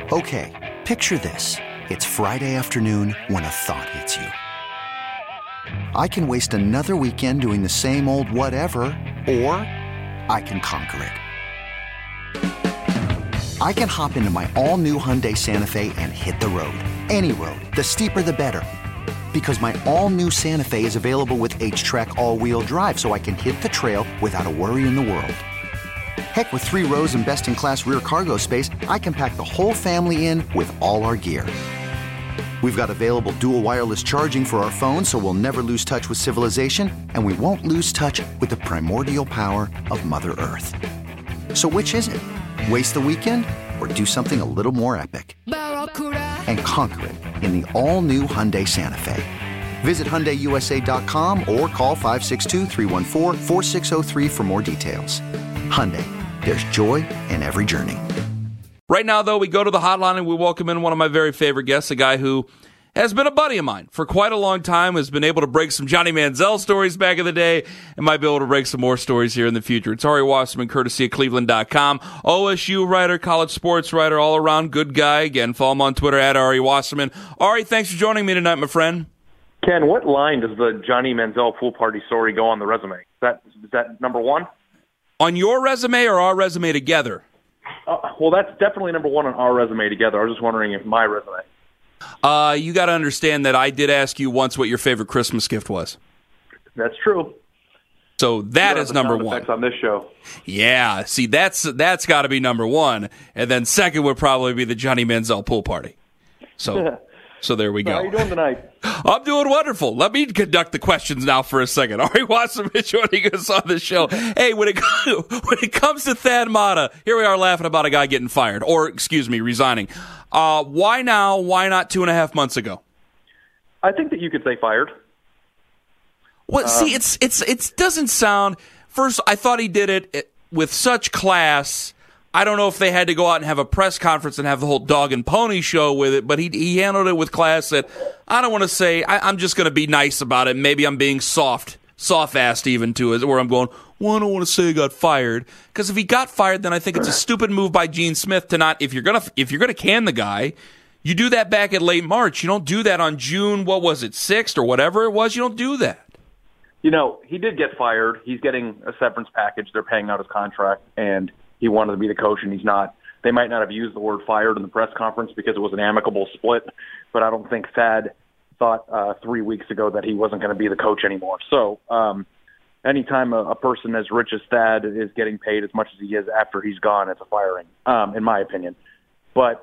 Okay, picture this. It's Friday afternoon when a thought hits you. I can waste another weekend doing the same old whatever, or I can conquer it. I can hop into my all-new Hyundai Santa Fe and hit the road. Any road. The steeper, the better. Because my all-new Santa Fe is available with H-Track all-wheel drive, so I can hit the trail without a worry in the world. Heck, with 3 rows and best-in-class rear cargo space, I can pack the whole family in with all our gear. We've got available dual wireless charging for our phones, so we'll never lose touch with civilization, and we won't lose touch with the primordial power of Mother Earth. So which is it? Waste the weekend or do something a little more epic? And conquer it in the all-new Hyundai Santa Fe. Visit HyundaiUSA.com or call 562-314-4603 for more details. Hyundai, there's joy in every journey. Right now, though, we go to the hotline and we welcome in one of my very favorite guests, a guy who has been a buddy of mine for quite a long time, has been able to break some Johnny Manziel stories back in the day, and might be able to break some more stories here in the future. It's Ari Wasserman, courtesy of Cleveland.com, OSU writer, college sports writer, all-around good guy. Again, follow him on Twitter at Ari Wasserman. Ari, thanks for joining me tonight, my friend. Ken, what line does the Johnny Manziel pool party story go on the resume? Is that number one? On your resume or our resume together? Well, that's definitely number one on our resume together. I was just wondering if my resume. You got to understand that I did ask you once what your favorite Christmas gift was. That's true. So that is number one on this show. Yeah, see, that's got to be number one, and then second would probably be the Johnny Manziel pool party. So there we go. How are you doing tonight? I'm doing wonderful. Let me conduct the questions now for a second. Ari Wasserman joining us on the show. Hey, when it comes to Thad Matta, here we are laughing about a guy getting fired, or resigning. Why now? Why not 2.5 months ago? I think that you could say fired. Well, see, it doesn't sound. First, I thought he did it with such class. I don't know if they had to go out and have a press conference and have the whole dog and pony show with it, but he handled it with class that I don't want to say, I'm just going to be nice about it. Maybe I'm being soft-assed even to it, where I'm going, well, I don't want to say he got fired. Because if he got fired, then I think it's a stupid move by Gene Smith to not, if you're gonna can the guy, you do that back in late March. You don't do that on June, 6th or whatever it was. You don't do that. You know, he did get fired. He's getting a severance package. They're paying out his contract, and he wanted to be the coach, and he's not. They might not have used the word fired in the press conference because it was an amicable split, but I don't think Thad thought 3 weeks ago that he wasn't going to be the coach anymore. So anytime a person as rich as Thad is getting paid as much as he is after he's gone, it's a firing, in my opinion. But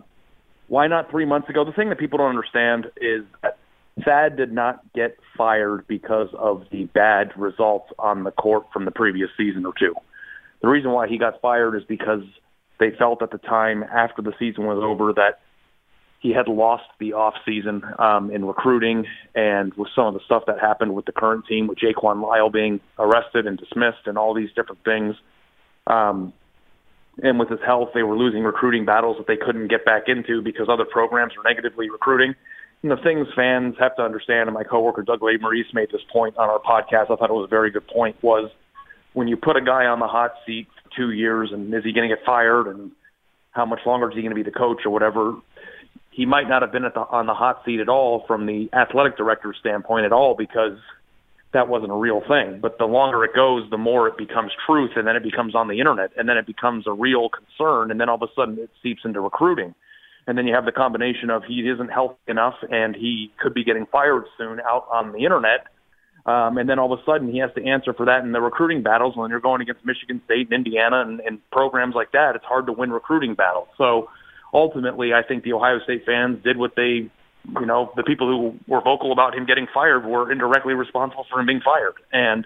why not 3 months ago? The thing that people don't understand is that Thad did not get fired because of the bad results on the court from the previous season or two. The reason why he got fired is because they felt at the time after the season was over that he had lost the offseason in recruiting, and with some of the stuff that happened with the current team, with Jaquan Lyle being arrested and dismissed and all these different things. And with his health, they were losing recruiting battles that they couldn't get back into because other programs were negatively recruiting. And the things fans have to understand, and my coworker Doug Maurice made this point on our podcast, I thought it was a very good point, was when you put a guy on the hot seat for 2 years, and is he going to get fired, and how much longer is he going to be the coach or whatever, he might not have been on the hot seat at all from the athletic director's standpoint at all, because that wasn't a real thing. But the longer it goes, the more it becomes truth, and then it becomes on the internet, and then it becomes a real concern, and then all of a sudden it seeps into recruiting. And then you have the combination of he isn't healthy enough and he could be getting fired soon out on the internet. And then all of a sudden he has to answer for that in the recruiting battles. When you're going against Michigan State and Indiana and programs like that, it's hard to win recruiting battles. So ultimately, I think the Ohio State fans did what they, the people who were vocal about him getting fired were indirectly responsible for him being fired. And,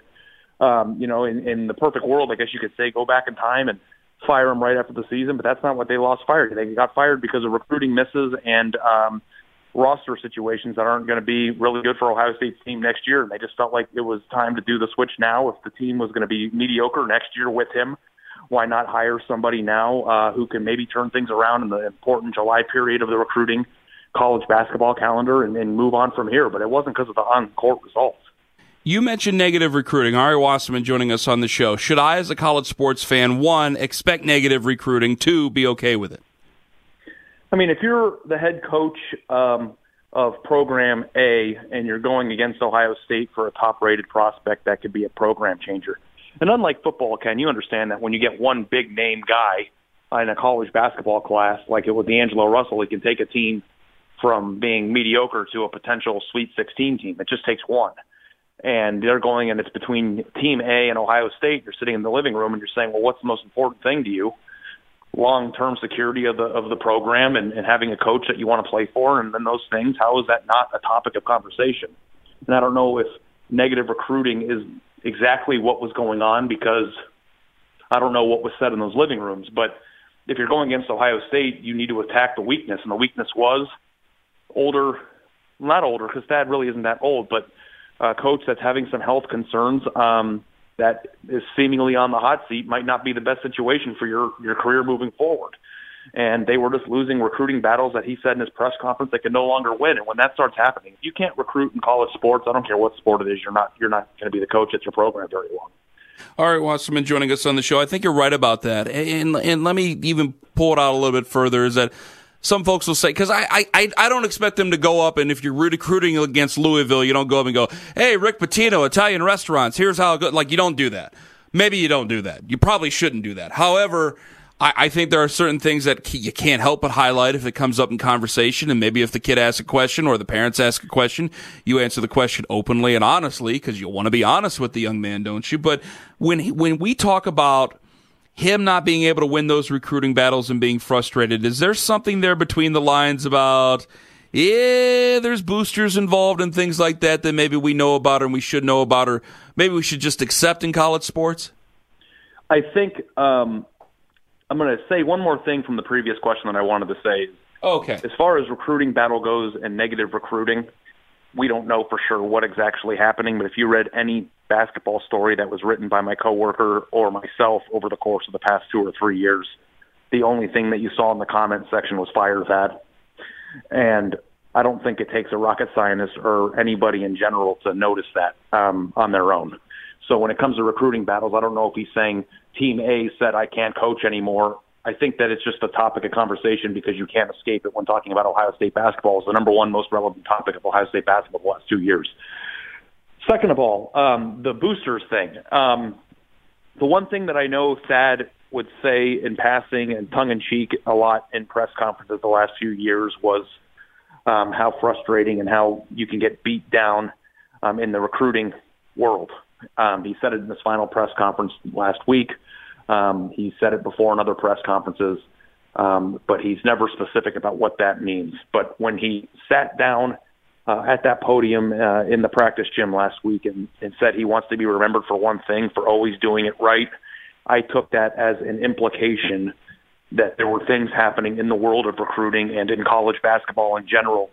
in the perfect world, I guess you could say go back in time and fire him right after the season, but that's not what they lost fired. They got fired because of recruiting misses and roster situations that aren't going to be really good for Ohio State's team next year. And they just felt like it was time to do the switch now. If the team was going to be mediocre next year with him, why not hire somebody now who can maybe turn things around in the important July period of the recruiting college basketball calendar and move on from here. But it wasn't because of the on-court results. You mentioned negative recruiting. Ari Wasserman joining us on the show. Should I, as a college sports fan, 1, expect negative recruiting, 2, be okay with it? I mean, if you're the head coach of Program A and you're going against Ohio State for a top-rated prospect, that could be a program changer. And unlike football, Ken, you understand that when you get one big-name guy in a college basketball class, like it was D'Angelo Russell, he can take a team from being mediocre to a potential Sweet 16 team. It just takes one. And they're going, and it's between Team A and Ohio State. You're sitting in the living room, and you're saying, well, what's the most important thing to you? Long-term security of the program and having a coach that you want to play for, and then those things, how is that not a topic of conversation? And I don't know if negative recruiting is exactly what was going on, because I don't know what was said in those living rooms. But if you're going against Ohio State, you need to attack the weakness, and the weakness was not older, because Thad really isn't that old, but a coach that's having some health concerns that is seemingly on the hot seat might not be the best situation for your career moving forward. And they were just losing recruiting battles that he said in his press conference they could no longer win. And when that starts happening, if you can't recruit in college sports, I don't care what sport it is, you're not going to be the coach at your program very long. All right, Wasserman joining us on the show. I think you're right about that. And let me even pull it out a little bit further, is that some folks will say, because I don't expect them to go up, and if you're recruiting against Louisville, you don't go up and go, hey, Rick Pitino, Italian restaurants, here's how it goes. Like, you don't do that. Maybe you don't do that. You probably shouldn't do that. However, I think there are certain things that you can't help but highlight if it comes up in conversation, and maybe if the kid asks a question or the parents ask a question, you answer the question openly and honestly, because you want to be honest with the young man, don't you? But when we talk about him not being able to win those recruiting battles and being frustrated, is there something there between the lines about, there's boosters involved and things like that maybe we know about and we should know about, or maybe we should just accept in college sports? I think I'm going to say one more thing from the previous question that I wanted to say. Okay. As far as recruiting battle goes and negative recruiting, we don't know for sure what exactly happening, but if you read any basketball story that was written by my coworker or myself over the course of the past 2 or 3 years, the only thing that you saw in the comment section was fire Thad. And I don't think it takes a rocket scientist or anybody in general to notice that on their own. So when it comes to recruiting battles, I don't know if he's saying Team A said I can't coach anymore. I think that it's just a topic of conversation because you can't escape it when talking about Ohio State basketball. It's the number one most relevant topic of Ohio State basketball the last 2 years. Second of all, the boosters thing. The one thing that I know Thad would say in passing and tongue-in-cheek a lot in press conferences the last few years was how frustrating and how you can get beat down in the recruiting world. He said it in his final press conference last week. He said it before in other press conferences, but he's never specific about what that means. But when he sat down at that podium in the practice gym last week and said he wants to be remembered for one thing, for always doing it right, I took that as an implication that there were things happening in the world of recruiting and in college basketball in general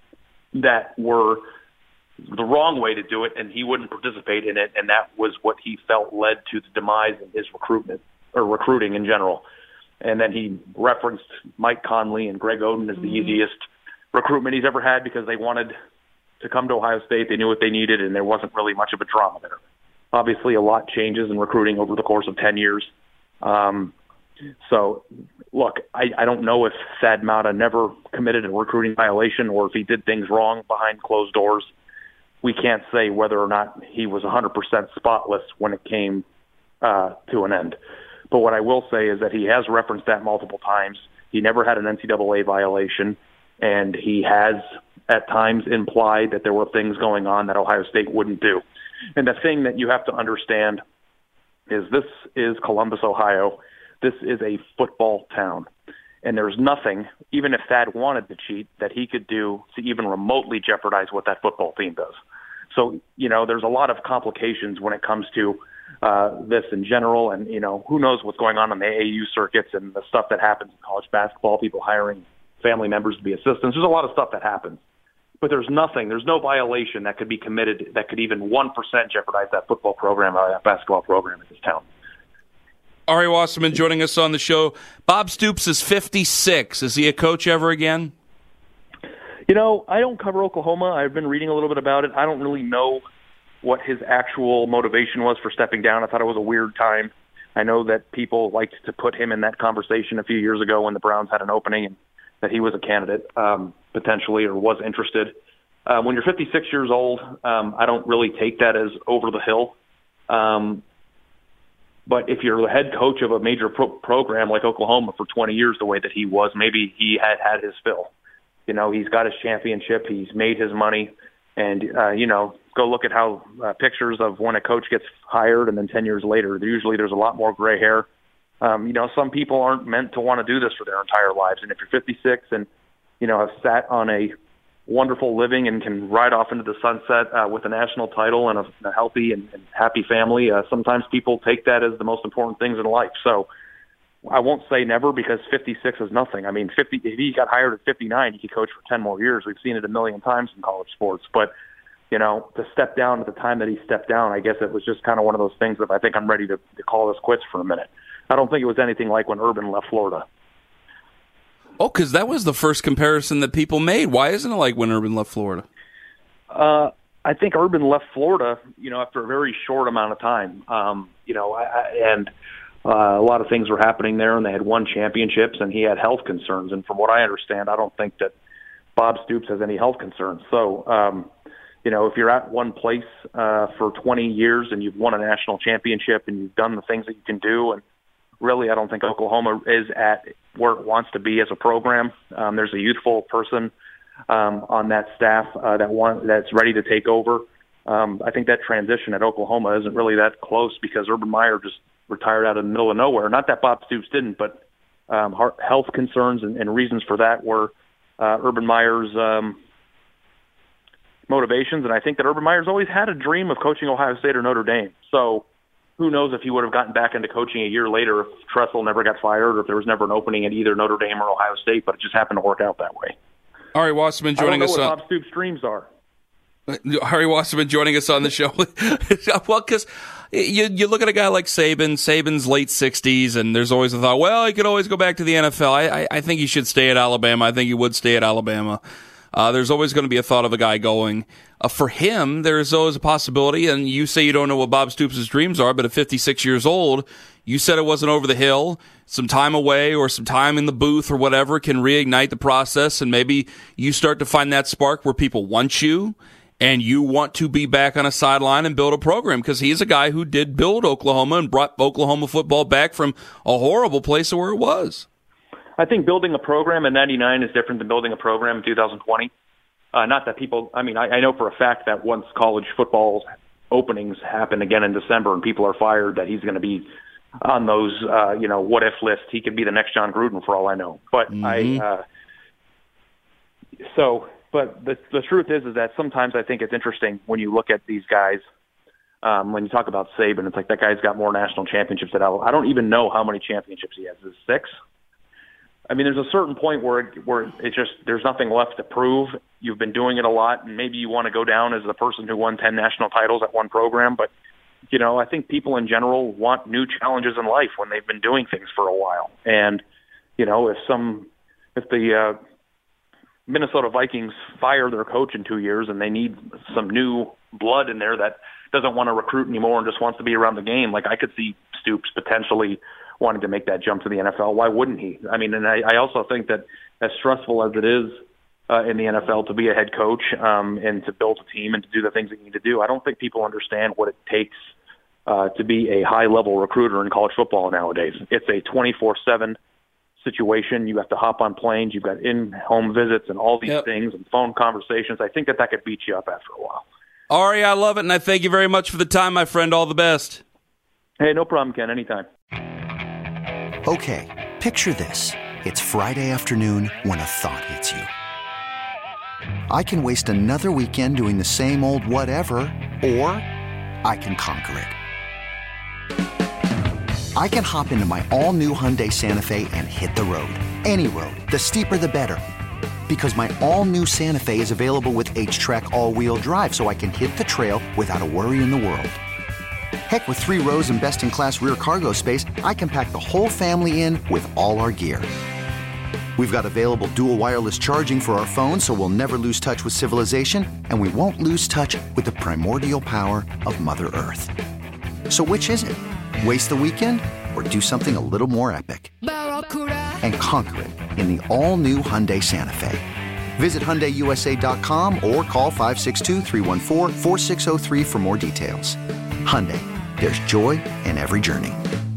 that were the wrong way to do it, and he wouldn't participate in it, and that was what he felt led to the demise in his recruiting in general. And then he referenced Mike Conley and Greg Oden as the easiest recruitment he's ever had because they wanted to come to Ohio State. They knew what they needed, and there wasn't really much of a drama there. Obviously, a lot changes in recruiting over the course of 10 years. So, look, I don't know if Thad Matta never committed a recruiting violation or if he did things wrong behind closed doors. We can't say whether or not he was 100% spotless when it came to an end. But what I will say is that he has referenced that multiple times. He never had an NCAA violation, and he has at times implied that there were things going on that Ohio State wouldn't do. And the thing that you have to understand is this is Columbus, Ohio. This is a football town. And there's nothing, even if Thad wanted to cheat, that he could do to even remotely jeopardize what that football team does. So, there's a lot of complications when it comes to this in general. And, who knows what's going on the AAU circuits and the stuff that happens in college basketball, people hiring family members to be assistants. There's a lot of stuff that happens. But there's no violation that could be committed that could even 1% jeopardize that football program or that basketball program in this town. Ari Wasserman joining us on the show. Bob Stoops is 56. Is he a coach ever again? I don't cover Oklahoma. I've been reading a little bit about it. I don't really know what his actual motivation was for stepping down. I thought it was a weird time. I know that people liked to put him in that conversation a few years ago when the Browns had an opening, and that he was a candidate potentially or was interested. When you're 56 years old, I don't really take that as over the hill. But if you're the head coach of a major program like Oklahoma for 20 years, the way that he was, maybe he had his fill. You know, he's got his championship. He's made his money. And, you know, go look at how pictures of when a coach gets hired and then 10 years later, usually there's a lot more gray hair. You know, some people aren't meant to want to do this for their entire lives. And if you're 56 and, you know, have sat on a wonderful living and can ride off into the sunset with a national title and a healthy and happy family, sometimes people take that as the most important things in life. So I won't say never, because 56 is nothing. I mean, if he got hired at 59, he could coach for 10 more years. We've seen it a million times in college sports. But, you know, to step down at the time that he stepped down, I guess it was just kind of one of those things that I think I'm ready to call this quits for a minute. I don't think it was anything like when Urban left Florida. Oh, because that was the first comparison that people made. Why isn't it like when Urban left Florida? I think Urban left Florida, you know, after a very short amount of time. You know, a lot of things were happening there, and they had won championships, and he had health concerns. And from what I understand, I don't think that Bob Stoops has any health concerns. So, you know, if you're at one place for 20 years and you've won a national championship and you've done the things that you can do, and really, I don't think Oklahoma is at where it wants to be as a program. There's a youthful person on that staff that's ready to take over. I think that transition at Oklahoma isn't really that close, because Urban Meyer just retired out of the middle of nowhere. Not that Bob Stoops didn't, but health concerns and reasons for that were Urban Meyer's motivations. And I think that Urban Meyer's always had a dream of coaching Ohio State or Notre Dame. So who knows if he would have gotten back into coaching a year later if Tressel never got fired, or if there was never an opening at either Notre Dame or Ohio State, but it just happened to work out that way. Ari Wasserman joining us. I don't know what Bob Stoops' dreams are. Ari Wasserman joining us on the show. Well, because you look at a guy like Saban's late 60s, and there's always a thought, well, he could always go back to the NFL. I think he should stay at Alabama. I think he would stay at Alabama. There's always going to be a thought of a guy going. For him, there's always a possibility, and you say you don't know what Bob Stoops' dreams are, but at 56 years old, you said it wasn't over the hill. Some time away or some time in the booth or whatever can reignite the process, and maybe you start to find that spark where people want you, and you want to be back on a sideline and build a program, because he's a guy who did build Oklahoma and brought Oklahoma football back from a horrible place to where it was. I think building a program in 99 is different than building a program in 2020. Not that people, I mean, I know for a fact that once college football openings happen again in December and people are fired, that he's going to be on those, you know, what if lists. He could be the next John Gruden for all I know. But but the truth is that sometimes I think it's interesting when you look at these guys. When you talk about Saban, it's like that guy's got more national championships than I don't even know how many championships he has. Is it 6? I mean, there's a certain point where it's just there's nothing left to prove. You've been doing it a lot, and maybe you want to go down as the person who won 10 national titles at one program. But, you know, I think people in general want new challenges in life when they've been doing things for a while. And, you know, if the Minnesota Vikings fire their coach in 2 years and they need some new blood in there that doesn't want to recruit anymore and just wants to be around the game, like I could see Stoops potentially wanting to make that jump to the NFL. Why wouldn't he? I mean, and I also think that as stressful as it is in the NFL to be a head coach and to build a team and to do the things that you need to do, I don't think people understand what it takes to be a high-level recruiter in college football nowadays. It's a 24/7 situation. You have to hop on planes. You've got in-home visits and all these things and phone conversations. I think that could beat you up after a while. Ari, I love it, and I thank you very much for the time, my friend. All the best. Hey, no problem, Ken. Anytime. Okay, picture this. It's Friday afternoon when a thought hits you. I can waste another weekend doing the same old whatever, or I can conquer it. I can hop into my all-new Hyundai Santa Fe and hit the road. Any road. The steeper, the better. Because my all-new Santa Fe is available with H-Track all-wheel drive, so I can hit the trail without a worry in the world. Heck, with 3 rows and best-in-class rear cargo space, I can pack the whole family in with all our gear. We've got available dual wireless charging for our phones, so we'll never lose touch with civilization, and we won't lose touch with the primordial power of Mother Earth. So which is it? Waste the weekend or do something a little more epic? and conquer it in the all-new Hyundai Santa Fe. Visit HyundaiUSA.com or call 562-314-4603 for more details. Hyundai, there's joy in every journey.